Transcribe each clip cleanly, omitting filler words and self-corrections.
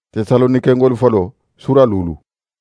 Tesalonikengolu folo sura lulu.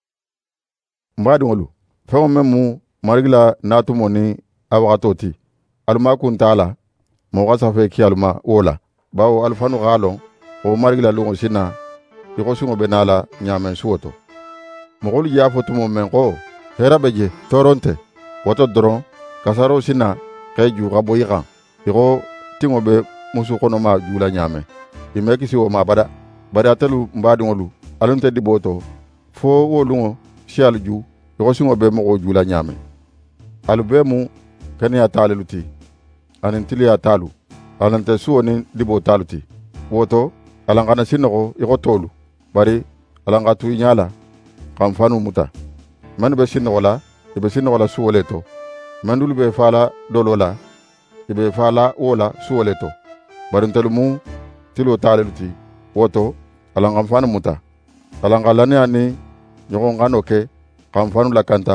Mbadiŋolu feŋo meŋ mu Marigi la naatumo ni a waxato ti, alu ma kunta a la, mogo xa safe ki alu ma wo la. Bawo alu fanu x'a lon xo Marigi la luŋo si na í xo suŋo be na la ɲaamen suwo to. Moxolu je a fo tumo men xo hera be je, tooro nte. Woto doron kasaro si na x'e ju xa bo i xan, í xo tiŋo be musu xonoma jula ɲaamen. I me kisi wo ma bada. Bari atelu mbadiŋolu, alu nte dibo to, fo wo luŋo si alu ju í xo suŋo be moxo jula ɲaamen. Alu bee mu keneya taalelu ti, aniŋ tiliya taalu, alan nte suwo niŋ dibo taalu ti. Woto alan xana si noxo í xo toolu, bari alan xa tu i ɲa la xan fanu muta. Mennu be si noxo la, i be si noxo la suwo le to. Men dulu be faala dolo la, i be faala wo la suwo le to. Bari ntelu mu tilo taalelu ti. Woto alan xan fanu muta. Alan xa lannaya ni ɲoxon xano ke xan fanu lakanta,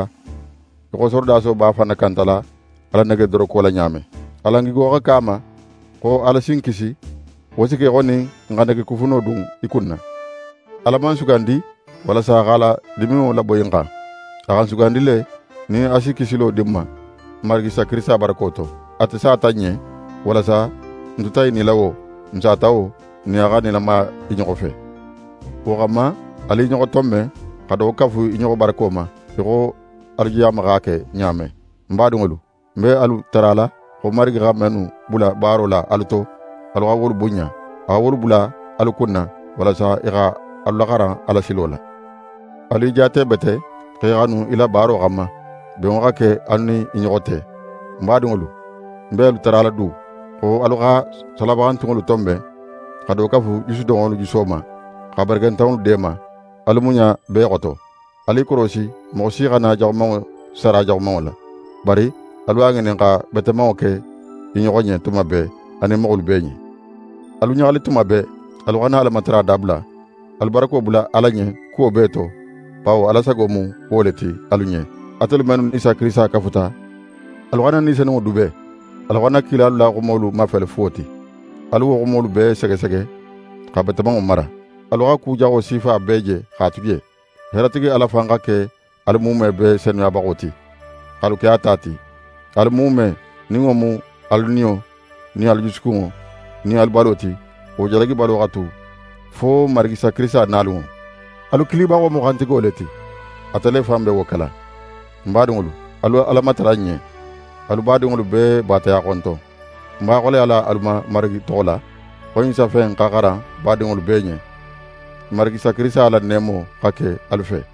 í xo sorodaso b'a fana kanta la ala nege doroko la ɲaamen. Alan gigo xa kama xo ala sin kisi, wo si ke xoni n xa nege kufuno dun i kunna. Ala man sugandi walasa xa la dimiŋo laboyin xan. A xan sugandi le ni a si kisilo din ma Marigi Isa Kirisita barako to. Ate sa ta ɲe walasa n tuta i nila wo, n sata wo, ni a xa nilama i ɲoxo fe. Wo xanma ali i ɲoxo tonme xa do kafu i ɲoxo barako ma, í xo alijiyama xa ke ɲaamen. Mbadiŋolu, n be alu tara la xo Marigi xa mennu bula baaro la alu to, alu xa wolu bunɲa. A xa wolu bula alu kunna walasa i xa alu laxaran ala silo la. Alu i jaate bete x'e xanu i la baaro xanma, beŋo xa ke alu ni i ɲoxo te. Mbadiŋolu, n be alu tara la du xo alu xa salabaxantiŋolu tonben xa do kafu jusudoŋolu juso ma, xa barakentanŋolu deema, alu muɲa bee xoto. Ali korosi moxo si xana jaxumaŋo sara jaxumaŋo la, bari alu a ŋinin xa betemaŋo ke i ɲoxo ɲe tuma bee ani moxolu bee ɲe. Alu ɲaxali tuma bee, alu xana alamatara dabula, alu barako bula Ala ɲe kuwo bee to, bawo Ala sago mu wo le ti alu ɲe. Atelu mennu Isa Kirisita kafuta, alu xana Ni Senunŋo dube, alu xana kilalu la xumolu mafele fuwo ti. Alu wo xumolu bee segesege xa betemaŋo mara. Alu xa kujaxo sifa bee je x'a tu je. Heratigi Ala fan xa ke alu mume bee senuyabaxo ti, x'alu ke a ta ti. Alu mume niŋo mu alu niyo ni alu jusukunŋo ni alu balo ti, wo jalagi balo xa tu fo Marigi Isa Kirisita naaluŋo. Alu kilibaxo mu xantigo le ti, ate le fan be wo kela. Mbadiŋolu, alu Ala matara ɲe, alu baadiŋolu bee baataya xonton. N b'a xoleya la alu ma Marigi toxo la, xo ɲin safen xa xaran baadiŋolu bee ɲe. Marigi Isa Kirisita la neemo xa ke alu fe.